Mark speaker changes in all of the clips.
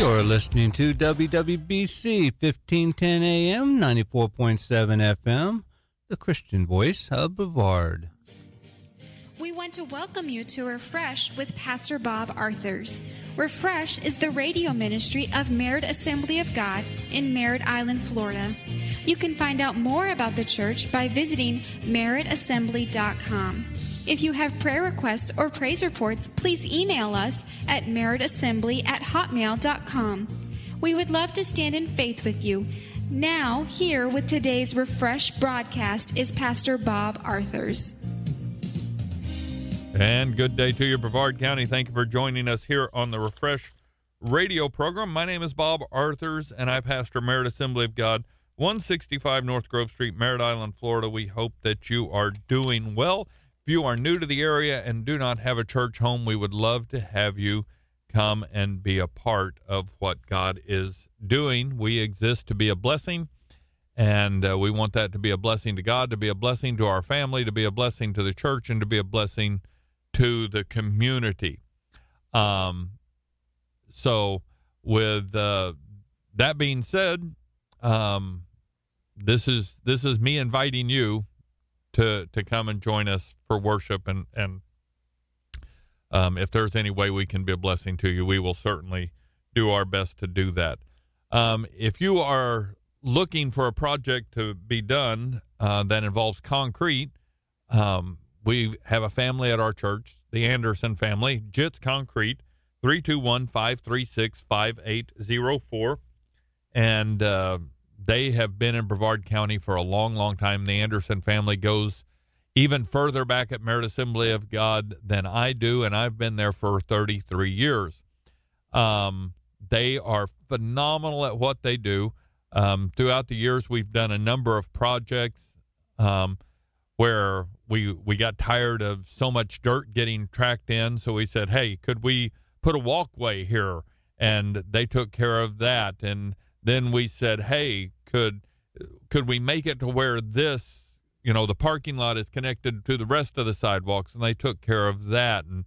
Speaker 1: You're listening to WWBC 1510 AM, 94.7 FM, the Christian voice of Brevard.
Speaker 2: We want to welcome you to Refresh with Pastor Bob Arthurs. Refresh is the radio ministry of Merritt Assembly of God in Merritt Island, Florida. You can find out more about the church by visiting merrittassembly.com. If you have prayer requests or praise reports, please email us at merrittassembly@hotmail.com. We would love to stand in faith with you. Now, here with today's Refresh broadcast is Pastor Bob Arthurs.
Speaker 3: And good day to you, Brevard County. Thank you for joining us here on the Refresh radio program. My name is Bob Arthurs, and I pastor Merritt Assembly of God, 165 North Grove Street, Merritt Island, Florida. We hope that you are doing well. If you are new to the area and do not have a church home, we would love to have you come and be a part of what God is doing. We exist to be a blessing, and we want that to be a blessing to God, to be a blessing to our family, to be a blessing to the church, and to be a blessing to the community. So with that being said, this is me inviting you to come and join us for worship, and if there's any way we can be a blessing to you, we will certainly do our best to do that. If you are looking for a project to be done that involves concrete, we have a family at our church, the Anderson family, Jits Concrete, 321-536-5804. And they have been in Brevard County for a long, long time. The Anderson family goes even further back at Merritt Assembly of God than I do, and I've been there for 33 years. They are phenomenal at what they do. Throughout the years, we've done a number of projects where we got tired of so much dirt getting tracked in, so we said, hey, could we put a walkway here? And they took care of that. And then we said, hey, could we make it to where this, the parking lot is connected to the rest of the sidewalks? And they took care of that. And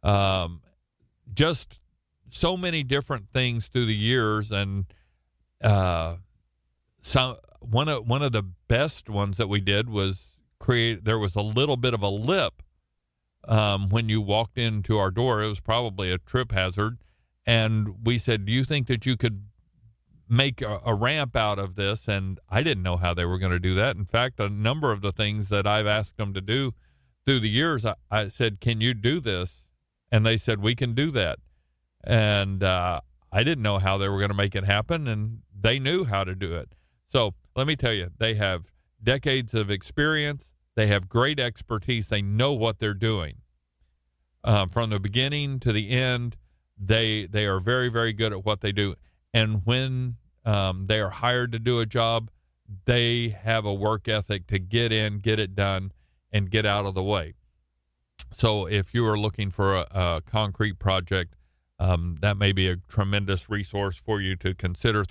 Speaker 3: just so many different things through the years. And one of the best ones that we did was there was a little bit of a lip when you walked into our door. It was probably a trip hazard. And we said, do you think that you could make a ramp out of this? And I didn't know how they were going to do that. In fact, a number of the things that I've asked them to do through the years, I said, can you do this? And they said, we can do that. And I didn't know how they were going to make it happen, and they knew how to do it. So let me tell you, they have decades of experience. They have great expertise. They know what they're doing. From the beginning to the end, they are very, very good at what they do. And when they are hired to do a job, they have a work ethic to get in, get it done, and get out of the way. So if you are looking for a concrete project, that may be a tremendous resource for you to consider.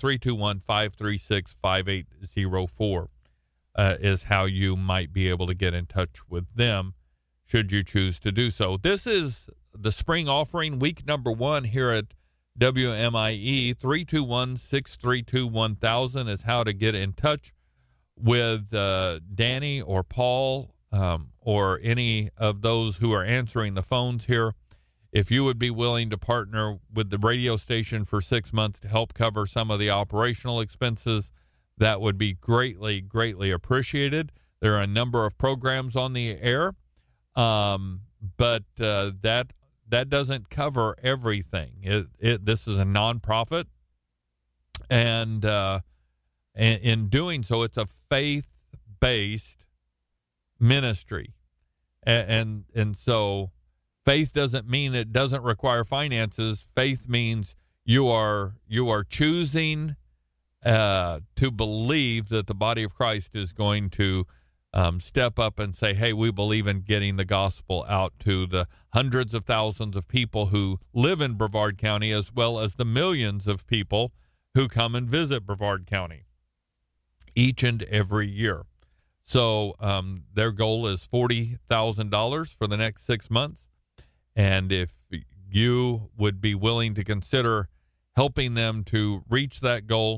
Speaker 3: 321-536-5804 is how you might be able to get in touch with them should you choose to do so. This is the spring offering, week number 1 here at WMIE. 321-632-1000 is how to get in touch with Danny or Paul or any of those who are answering the phones here. If you would be willing to partner with the radio station for 6 months to help cover some of the operational expenses, that would be greatly, greatly appreciated. There are a number of programs on the air, but that doesn't cover everything. This is a nonprofit, and in doing so, it's a faith-based ministry, and so faith doesn't mean it doesn't require finances. Faith means you are choosing to believe that the body of Christ is going to step up and say, hey, we believe in getting the gospel out to the hundreds of thousands of people who live in Brevard County, as well as the millions of people who come and visit Brevard County each and every year. So their goal is $40,000 for the next 6 months. And if you would be willing to consider helping them to reach that goal,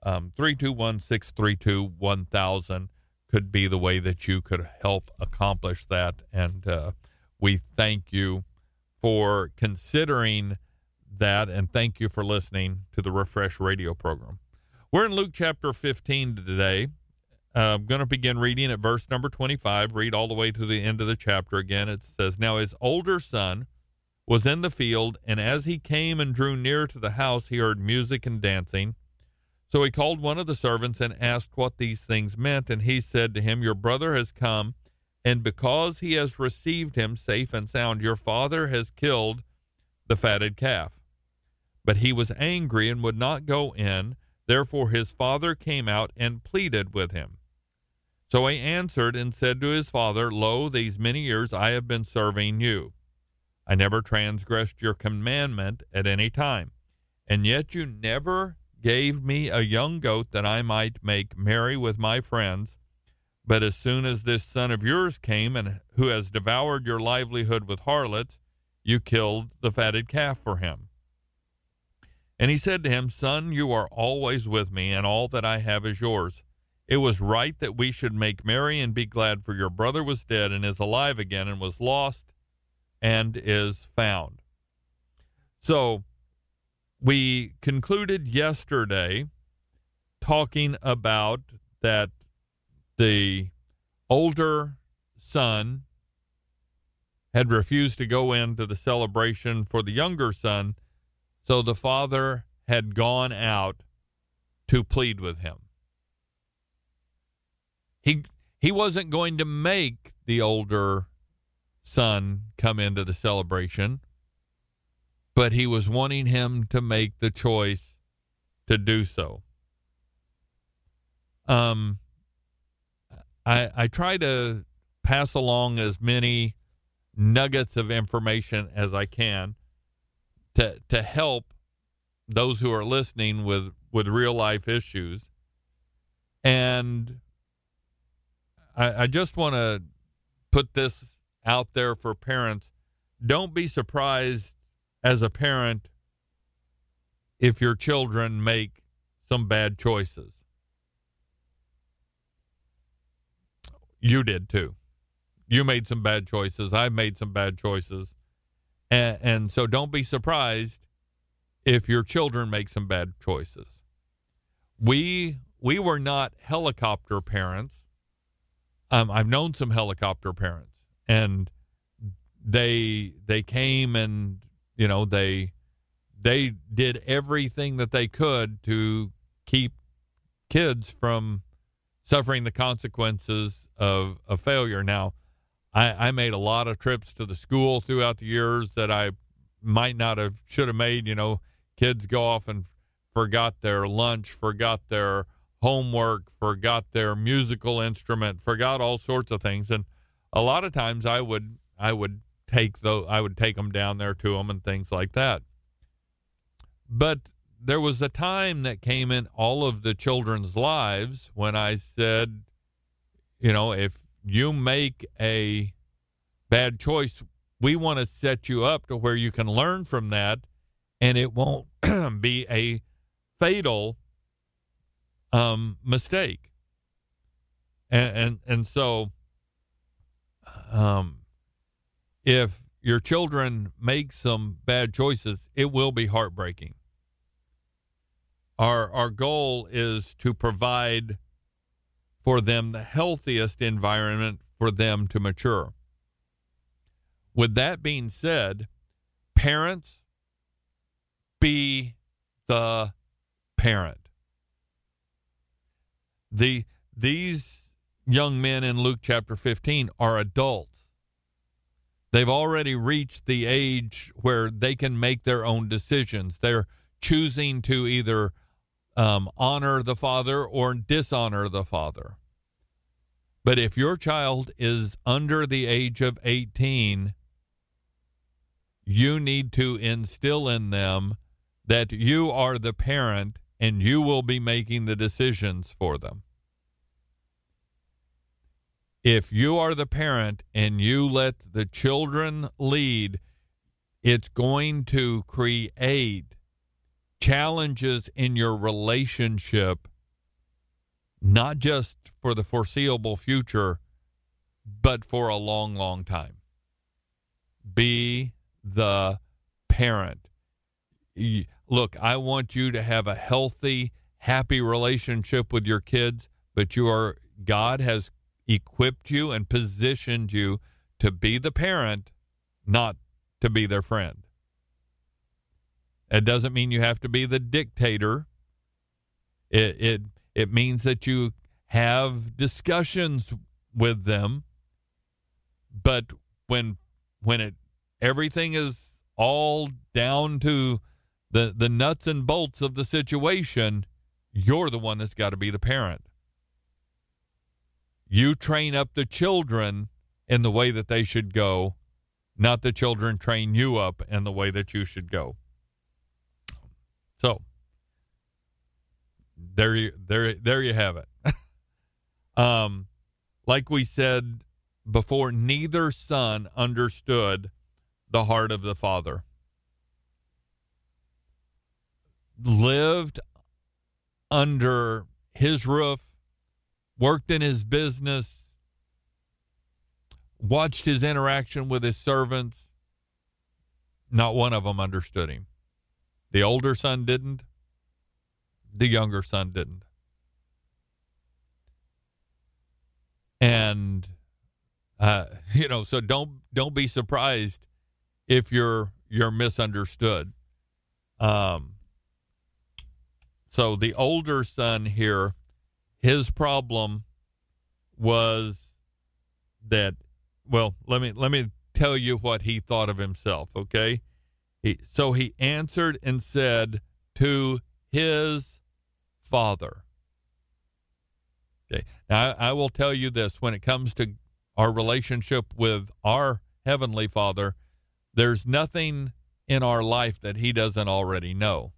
Speaker 3: 321-632-1000 could be the way that you could help accomplish that. And we thank you for considering that, and thank you for listening to the Refresh Radio program. We're in Luke chapter 15 today. I'm going to begin reading at verse number 25, read all the way to the end of the chapter again. It says, "Now his older son was in the field, and as he came and drew near to the house, he heard music and dancing. So he called one of the servants and asked what these things meant, and he said to him, 'Your brother has come, and because he has received him safe and sound, your father has killed the fatted calf.' But he was angry and would not go in. Therefore his father came out and pleaded with him. So he answered and said to his father, 'Lo, these many years I have been serving you. I never transgressed your commandment at any time. And yet you never gave me a young goat that I might make merry with my friends. But as soon as this son of yours came, and who has devoured your livelihood with harlots, you killed the fatted calf for him.' And he said to him, 'Son, you are always with me, and all that I have is yours. It was right that we should make merry and be glad, for your brother was dead and is alive again, and was lost and is found.'" So we concluded yesterday talking about that the older son had refused to go into the celebration for the younger son, so the father had gone out to plead with him. He wasn't going to make the older son come into the celebration, but he was wanting him to make the choice to do so. I try to pass along as many nuggets of information as I can to help those who are listening with real life issues. And I just want to put this out there for parents. Don't be surprised as a parent if your children make some bad choices. You did too. You made some bad choices. I made some bad choices. And so don't be surprised if your children make some bad choices. We were not helicopter parents. I've known some helicopter parents, and they came and, they did everything that they could to keep kids from suffering the consequences of a failure. Now, I made a lot of trips to the school throughout the years that I might not have, should have made. Kids go off and forgot their lunch, forgot their homework, forgot their musical instrument, forgot all sorts of things. And a lot of times I would take them down there to them and things like that. But there was a time that came in all of the children's lives when I said, if you make a bad choice, we want to set you up to where you can learn from that, and it won't be a fatal mistake. And so if your children make some bad choices, it will be heartbreaking. Our goal is to provide for them the healthiest environment for them to mature. With that being said, parents, be the parent. These young men in Luke chapter 15 are adults. They've already reached the age where they can make their own decisions. They're choosing to either honor the father or dishonor the father. But if your child is under the age of 18, you need to instill in them that you are the parent and you will be making the decisions for them. If you are the parent and you let the children lead, it's going to create challenges in your relationship, not just for the foreseeable future, but for a long, long time. Be the parent. Look, I want you to have a healthy, happy relationship with your kids, but God has equipped you and positioned you to be the parent, not to be their friend. It doesn't mean you have to be the dictator. It means that you have discussions with them, but when everything is all down to the nuts and bolts of the situation, you're the one that's got to be the parent. You train up the children in the way that they should go, not the children train you up in the way that you should go. So there you have it. Like we said before, neither son understood the heart of the father. Lived under his roof, worked in his business, watched his interaction with his servants. Not one of them understood him. The older son didn't. The younger son didn't. And so don't be surprised if you're misunderstood. So the older son here, his problem was that, well, let me tell you what he thought of himself, okay? So he answered and said to his father. Okay. Now, I will tell you this, when it comes to our relationship with our Heavenly Father, there's nothing in our life that he doesn't already know.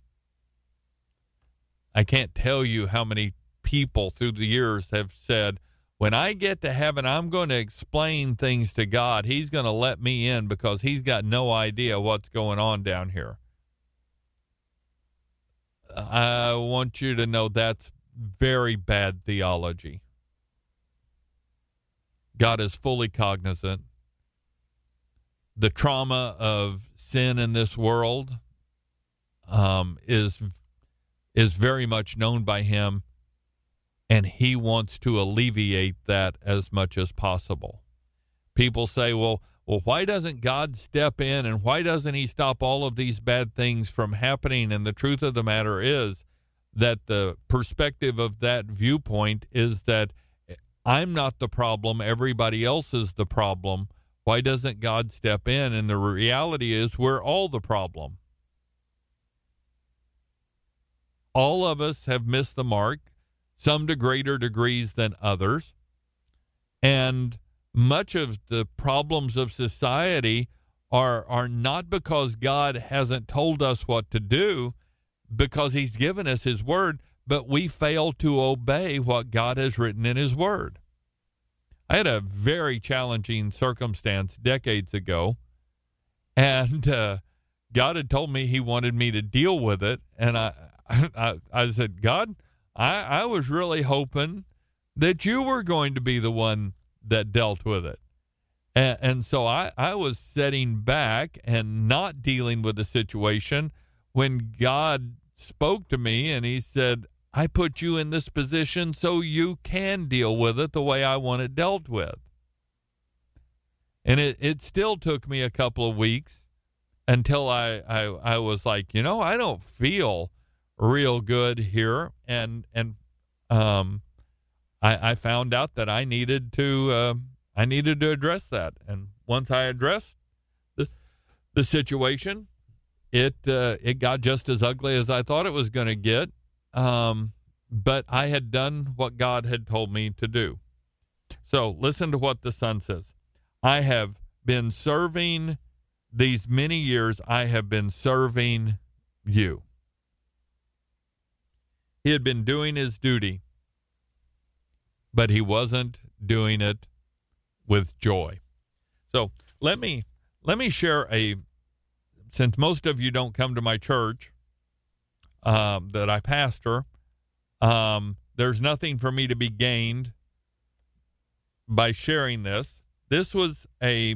Speaker 3: I can't tell you how many people through the years have said, when I get to heaven, I'm going to explain things to God. He's going to let me in because he's got no idea what's going on down here. I want you to know that's very bad theology. God is fully cognizant. The trauma of sin in this world is very much known by him, and he wants to alleviate that as much as possible. People say, well, why doesn't God step in, and why doesn't he stop all of these bad things from happening? And the truth of the matter is that the perspective of that viewpoint is that I'm not the problem, everybody else is the problem. Why doesn't God step in? And the reality is we're all the problem. All of us have missed the mark, some to greater degrees than others. And much of the problems of society are not because God hasn't told us what to do, because he's given us his word, but we fail to obey what God has written in his word. I had a very challenging circumstance decades ago, and God had told me he wanted me to deal with it, and I said, God, I was really hoping that you were going to be the one that dealt with it. And so I was sitting back and not dealing with the situation when God spoke to me and he said, I put you in this position so you can deal with it the way I want it dealt with. And it still took me a couple of weeks until I was like, I don't feel real good here. And I found out that I needed to address that. And once I addressed the situation, it got just as ugly as I thought it was going to get. But I had done what God had told me to do. So listen to what the son says. I have been serving these many years. I have been serving you. He had been doing his duty, but he wasn't doing it with joy. So let me share since most of you don't come to my church, that I pastor. There's nothing for me to be gained by sharing this. This was a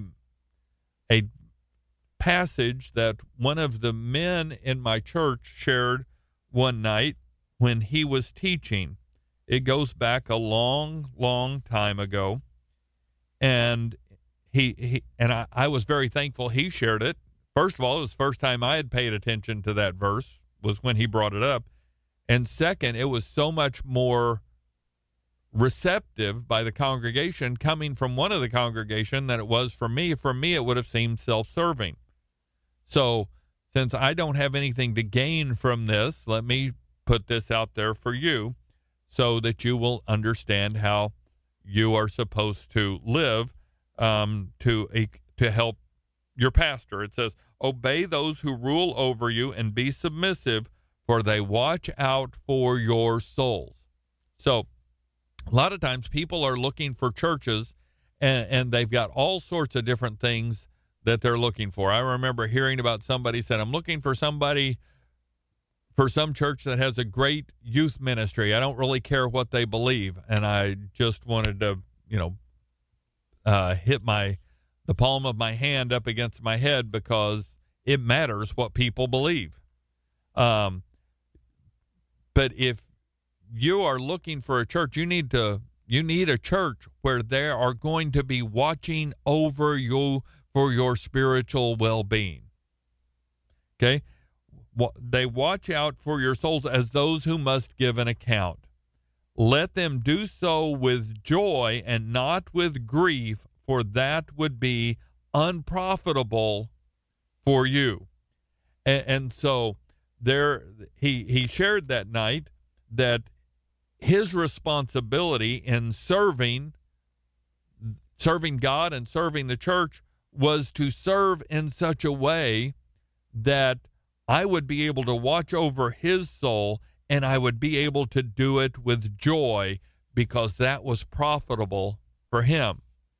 Speaker 3: passage that one of the men in my church shared one night when he was teaching. It goes back a long, long time ago, and I was very thankful he shared it. First of all, it was the first time I had paid attention to that verse was when he brought it up, and second, it was so much more receptive by the congregation coming from one of the congregation than it was for me. For me, it would have seemed self-serving. So since I don't have anything to gain from this, let me put this out there for you so that you will understand how you are supposed to live to help your pastor. It says, obey those who rule over you and be submissive, for they watch out for your souls. So a lot of times people are looking for churches and they've got all sorts of different things that they're looking for. I remember hearing about somebody said, I'm looking for somebody for some church that has a great youth ministry. I don't really care what they believe. And I just wanted to, hit the palm of my hand up against my head because it matters what people believe. But if you are looking for a church, you need a church where they are going to be watching over you for your spiritual well-being. Okay? They watch out for your souls as those who must give an account. Let them do so with joy and not with grief, for that would be unprofitable for you. And so there, he shared that night that his responsibility in serving God and serving the church was to serve in such a way that I would be able to watch over his soul, and I would be able to do it with joy because that was profitable for him.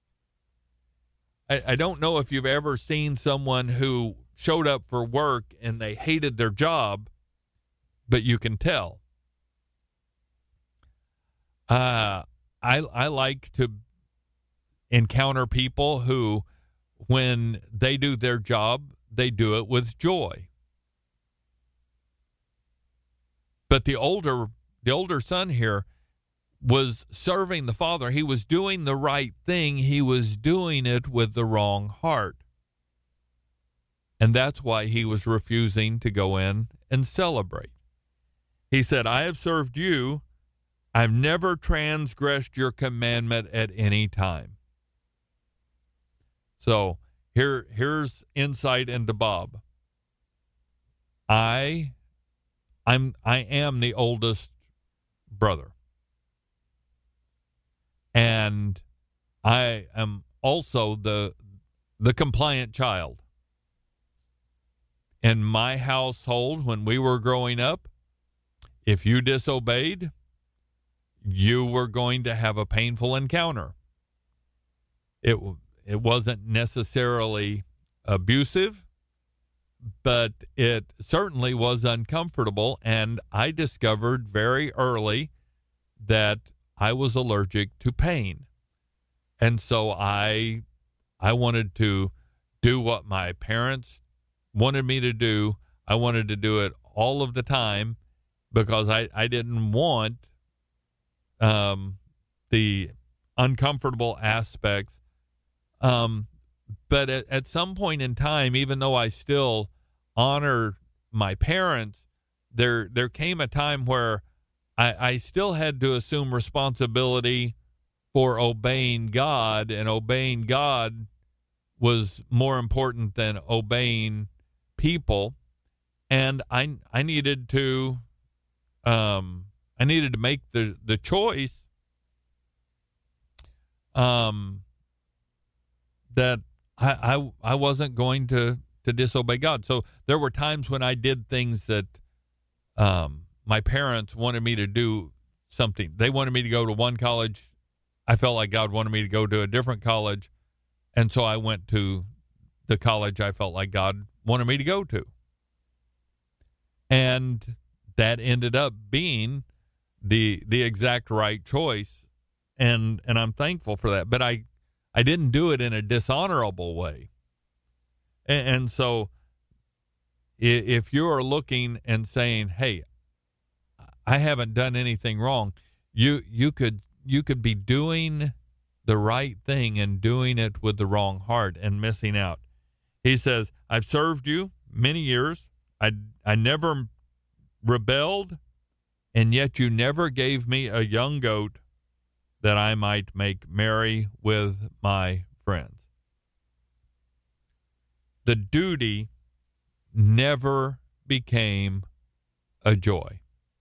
Speaker 3: I don't know if you've ever seen someone who showed up for work and they hated their job, but you can tell. I like to encounter people who, when they do their job, they do it with joy. But the older son here was serving the Father. He was doing the right thing. He was doing it with the wrong heart. And that's why he was refusing to go in and celebrate. He said, I have served you. I've never transgressed your commandment at any time. So here's insight into Bob. I am the oldest brother. And I am also the compliant child. In my household, when we were growing up, if you disobeyed, you were going to have a painful encounter. It wasn't necessarily abusive, but it certainly was uncomfortable, and I discovered very early that I was allergic to pain. And so I wanted to do what my parents wanted me to do. I wanted to do it all of the time because I didn't want the uncomfortable aspects. But at some point in time, even though I still honor my parents, there came a time where I still had to assume responsibility for obeying God, and obeying God was more important than obeying people. And I needed to make the choice that I wasn't going to disobey God. So there were times when I did things that my parents wanted me to do something. They wanted me to go to one college. I felt like God wanted me to go to a different college. And so I went to the college I felt like God wanted me to go to. And that ended up being the exact right choice, and I'm thankful for that. But I didn't do it in a dishonorable way. And so if you are looking and saying, hey, I haven't done anything wrong, you could be doing the right thing and doing it with the wrong heart and missing out. He says, I've served you many years. I never rebelled, and yet you never gave me a young goat that I might make merry with my friends. The duty never became a joy.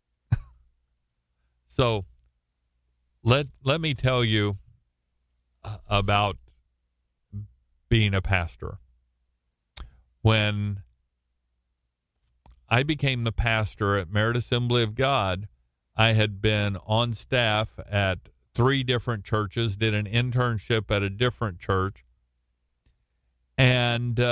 Speaker 3: So let me tell you about being a pastor. When I became the pastor at Merit Assembly of God, I had been on staff at 3 different churches, did an internship at a different church, and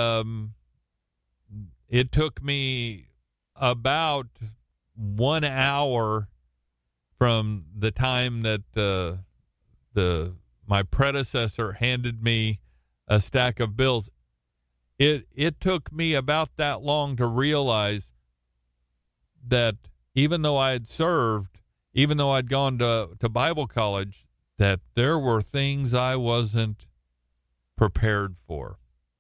Speaker 3: it took me about 1 hour from the time that my predecessor handed me a stack of bills. It took me about that long to realize that even though I had served, even though I'd gone to Bible college, that there were things I wasn't prepared for.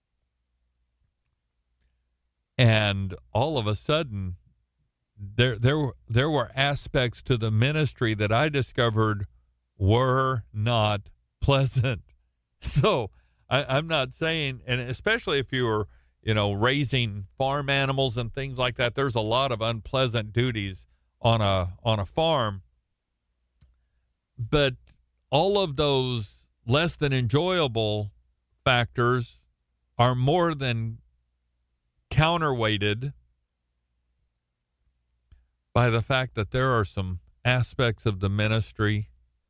Speaker 3: And all of a sudden, there were aspects to the ministry that I discovered were not pleasant. So I'm not saying, and especially if you were, raising farm animals and things like that, there's a lot of unpleasant duties on a farm. But all of those less than enjoyable factors are more than counterweighted by the fact that there are some aspects of the ministry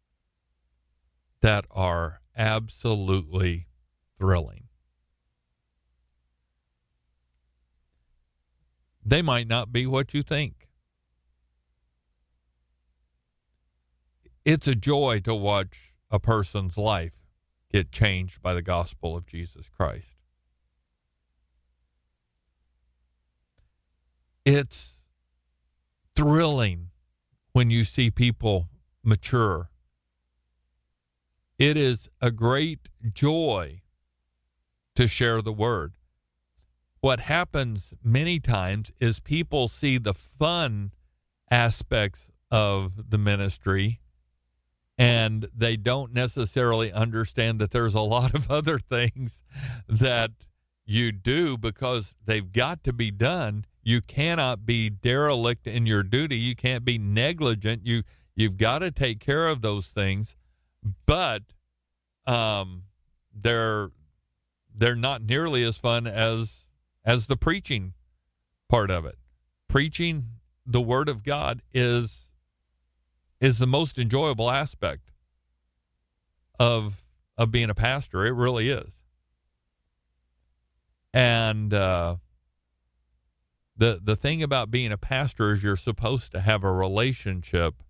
Speaker 3: that are absolutely thrilling. They might not be what you think. It's a joy to watch a person's life get changed by the gospel of Jesus Christ. It's thrilling when you see people mature. It is a great joy to share the word. What happens many times is people see the fun aspects of the ministry, and they don't necessarily understand that there's a lot of other things that you do because they've got to be done. You cannot be derelict in your duty. You can't be negligent. You've got to take care of those things, but they're not nearly as fun as the preaching part of it. Preaching the word of God is the most enjoyable aspect of being a pastor. It really is. And the thing about being a pastor is you're supposed to have a relationship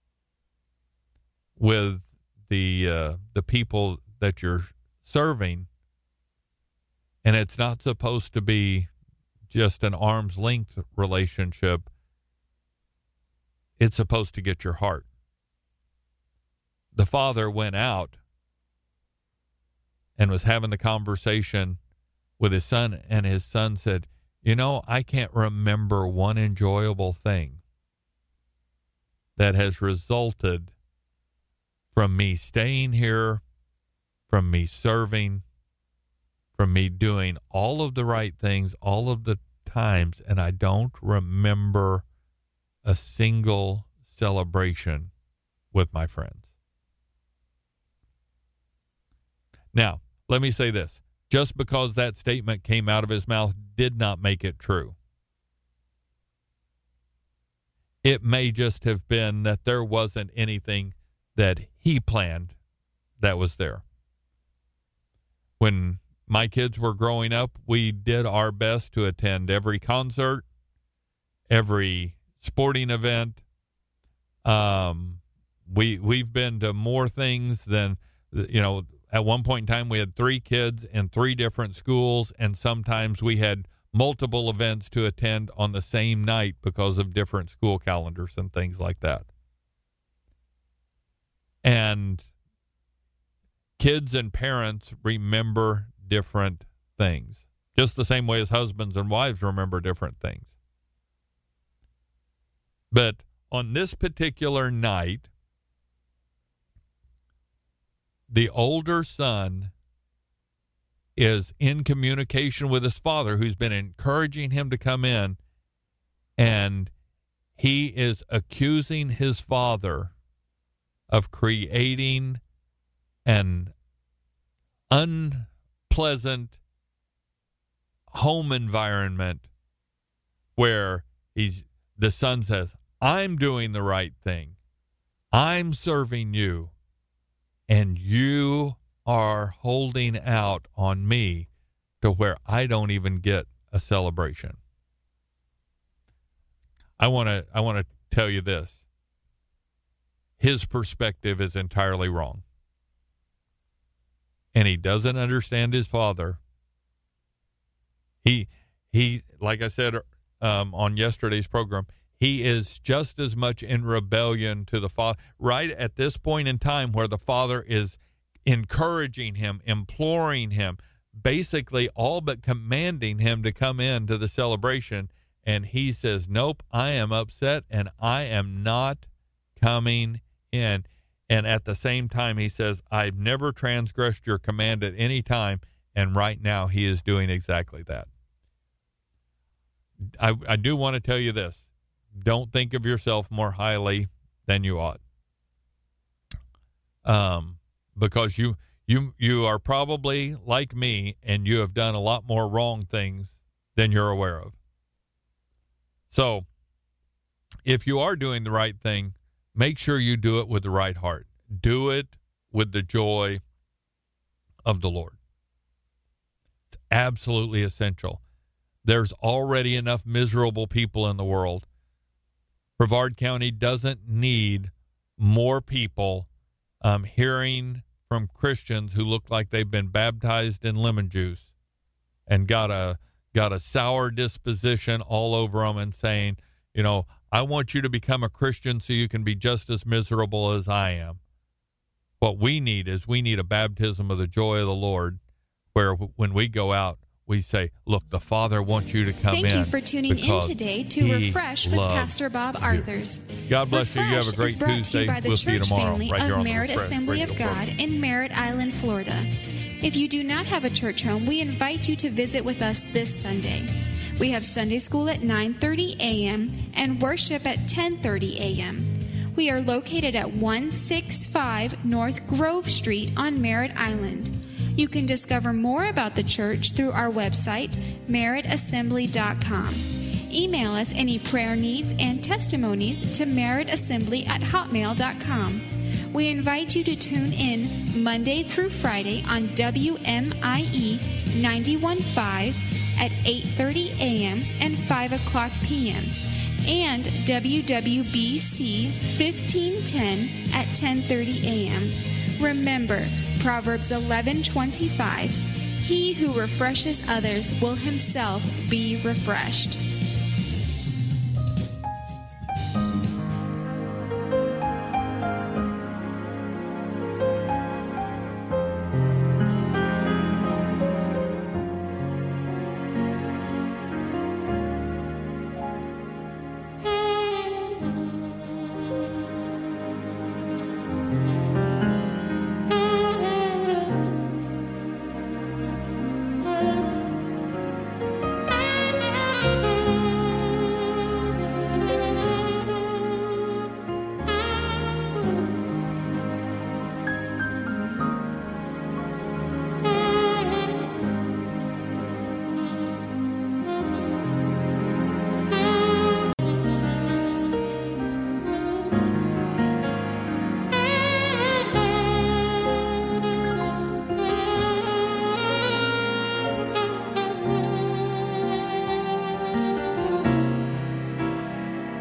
Speaker 3: with the people that you're serving, and it's not supposed to be just an arm's length relationship. It's supposed to get your heart. The father went out and was having the conversation with his son, and his son said, I can't remember one enjoyable thing that has resulted from me staying here, from me serving, from me doing all of the right things all of the times, and I don't remember a single celebration with my friends. Now, let me say this. Just because that statement came out of his mouth did not make it true. It may just have been that there wasn't anything that he planned that was there. When my kids were growing up, we did our best to attend every concert, every sporting event. We've been to more things than, at one point in time we had 3 kids in 3 different schools, and sometimes we had multiple events to attend on the same night because of different school calendars and things like that. And kids and parents remember different things, just the same way as husbands and wives remember different things. But on this particular night, the older son is in communication with his father, who's been encouraging him to come in, and he is accusing his father of creating an unpleasant home environment where the son says, I'm doing the right thing. I'm serving you, and you are holding out on me to where I don't even get a celebration. I want to tell you this. His perspective is entirely wrong. And he doesn't understand his father. He like I said on yesterday's program, he is just as much in rebellion to the father right at this point in time, where the father is encouraging him, imploring him, basically all but commanding him to come in to the celebration. And he says, nope, I am upset and I am not coming in. And at the same time, he says, I've never transgressed your command at any time. And right now he is doing exactly that. I do want to tell you this. Don't think of yourself more highly than you ought. Because you are probably like me, and you have done a lot more wrong things than you're aware of. So if you are doing the right thing, make sure you do it with the right heart. Do it with the joy of the Lord. It's absolutely essential. There's already enough miserable people in the world. Brevard County doesn't need more people hearing from Christians who look like they've been baptized in lemon juice and got a sour disposition all over them and saying, I want you to become a Christian so you can be just as miserable as I am. What we need is a baptism of the joy of the Lord, where when we go out, we say, look, the Father wants you to come in.
Speaker 2: Thank you for tuning in today to Refresh with Pastor Bob Arthurs.
Speaker 3: God bless you. You have a great Tuesday.
Speaker 2: We'll see you tomorrow right here on the Merit Assembly of God in Merritt Island, Florida. If you do not have a church home, we invite you to visit with us this Sunday. We have Sunday school at 9:30 a.m. and worship at 10:30 a.m. We are located at 165 North Grove Street on Merritt Island. You can discover more about the church through our website, merrittassembly.com. Email us any prayer needs and testimonies to merrittassembly@hotmail.com. We invite you to tune in Monday through Friday on WMIE 91.5 at 8:30 a.m. and 5 o'clock p.m. and WWBC 1510 at 10:30 a.m. Remember, Proverbs 11:25, he who refreshes others will himself be refreshed.